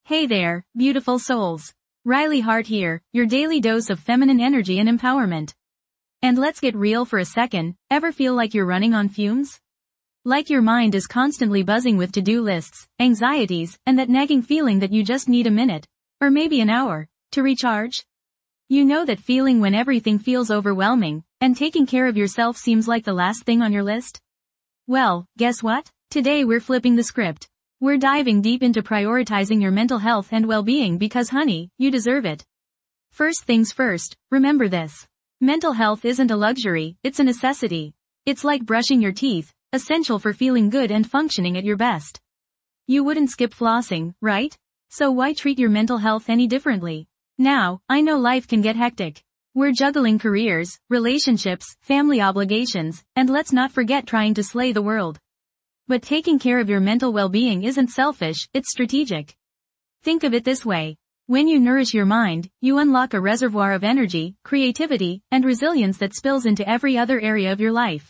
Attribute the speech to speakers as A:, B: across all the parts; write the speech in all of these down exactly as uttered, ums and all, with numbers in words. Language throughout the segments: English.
A: Hey there, beautiful souls. Riley Hart here, your daily dose of feminine energy and empowerment. And let's get real for a second. Ever feel like you're running on fumes? Like your mind is constantly buzzing with to-do lists, anxieties, and that nagging feeling that you just need a minute, or maybe an hour, to recharge? You know that feeling when everything feels overwhelming, and taking care of yourself seems like the last thing on your list? Well, guess what? Today we're flipping the script. We're diving deep into prioritizing your mental health and well-being because honey, you deserve it. First things first, remember this. Mental health isn't a luxury, it's a necessity. It's like brushing your teeth, essential for feeling good and functioning at your best. You wouldn't skip flossing, right? So why treat your mental health any differently? Now, I know life can get hectic. We're juggling careers, relationships, family obligations, and let's not forget trying to slay the world. But taking care of your mental well-being isn't selfish, it's strategic. Think of it this way. When you nourish your mind, you unlock a reservoir of energy, creativity, and resilience that spills into every other area of your life.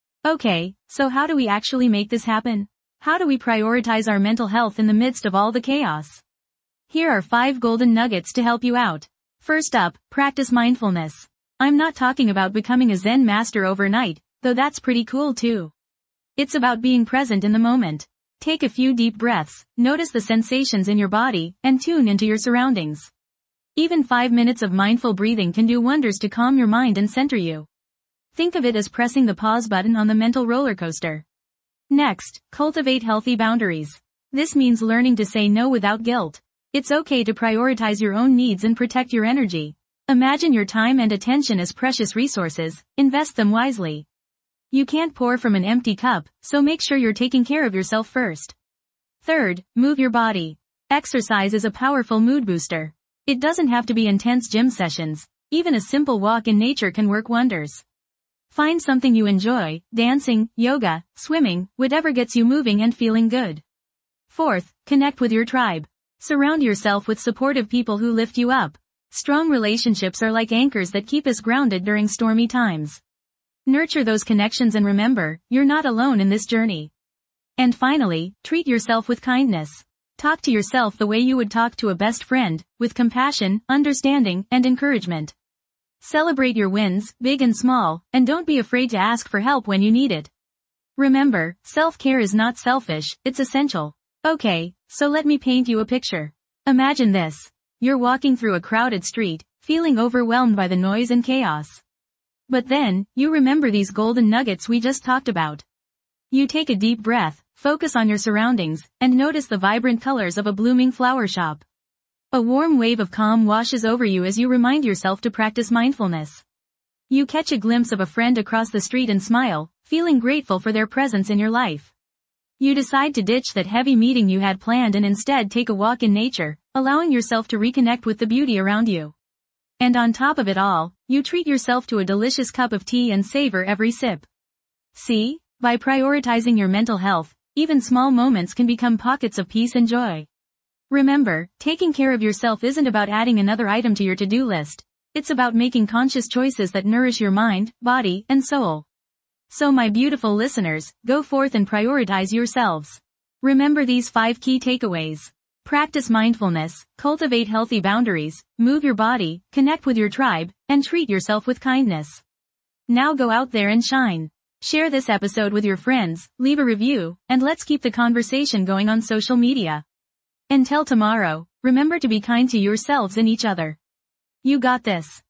A: Okay, so how do we actually make this happen? How do we prioritize our mental health in the midst of all the chaos? Here are five golden nuggets to help you out. First up, practice mindfulness. I'm not talking about becoming a Zen master overnight, though that's pretty cool too. It's about being present in the moment. Take a few deep breaths, notice the sensations in your body, and tune into your surroundings. Even five minutes of mindful breathing can do wonders to calm your mind and center you. Think of it as pressing the pause button on the mental roller coaster. Next, cultivate healthy boundaries. This means learning to say no without guilt. It's okay to prioritize your own needs and protect your energy. Imagine your time and attention as precious resources, invest them wisely. You can't pour from an empty cup, so make sure you're taking care of yourself first. Third, move your body. Exercise is a powerful mood booster. It doesn't have to be intense gym sessions. Even a simple walk in nature can work wonders. Find something you enjoy, dancing, yoga, swimming, whatever gets you moving and feeling good. Fourth, connect with your tribe. Surround yourself with supportive people who lift you up. Strong relationships are like anchors that keep us grounded during stormy times. Nurture those connections and remember, you're not alone in this journey. And finally, treat yourself with kindness. Talk to yourself the way you would talk to a best friend, with compassion, understanding, and encouragement. Celebrate your wins, big and small, and don't be afraid to ask for help when you need it. Remember, self-care is not selfish, it's essential. Okay, so let me paint you a picture. Imagine this. You're walking through a crowded street, feeling overwhelmed by the noise and chaos. But then, you remember these golden nuggets we just talked about. You take a deep breath, focus on your surroundings, and notice the vibrant colors of a blooming flower shop. A warm wave of calm washes over you as you remind yourself to practice mindfulness. You catch a glimpse of a friend across the street and smile, feeling grateful for their presence in your life. You decide to ditch that heavy meeting you had planned and instead take a walk in nature, allowing yourself to reconnect with the beauty around you. And on top of it all, you treat yourself to a delicious cup of tea and savor every sip. See, by prioritizing your mental health, even small moments can become pockets of peace and joy. Remember, taking care of yourself isn't about adding another item to your to-do list. It's about making conscious choices that nourish your mind, body, and soul. So my beautiful listeners, go forth and prioritize yourselves. Remember these five key takeaways. Practice mindfulness, cultivate healthy boundaries, move your body, connect with your tribe, and treat yourself with kindness. Now go out there and shine. Share this episode with your friends, leave a review, and let's keep the conversation going on social media. Until tomorrow, remember to be kind to yourselves and each other. You got this.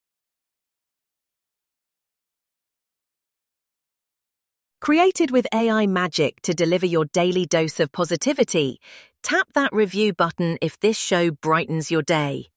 B: Created with A I magic to deliver your daily dose of positivity, tap that review button if this show brightens your day.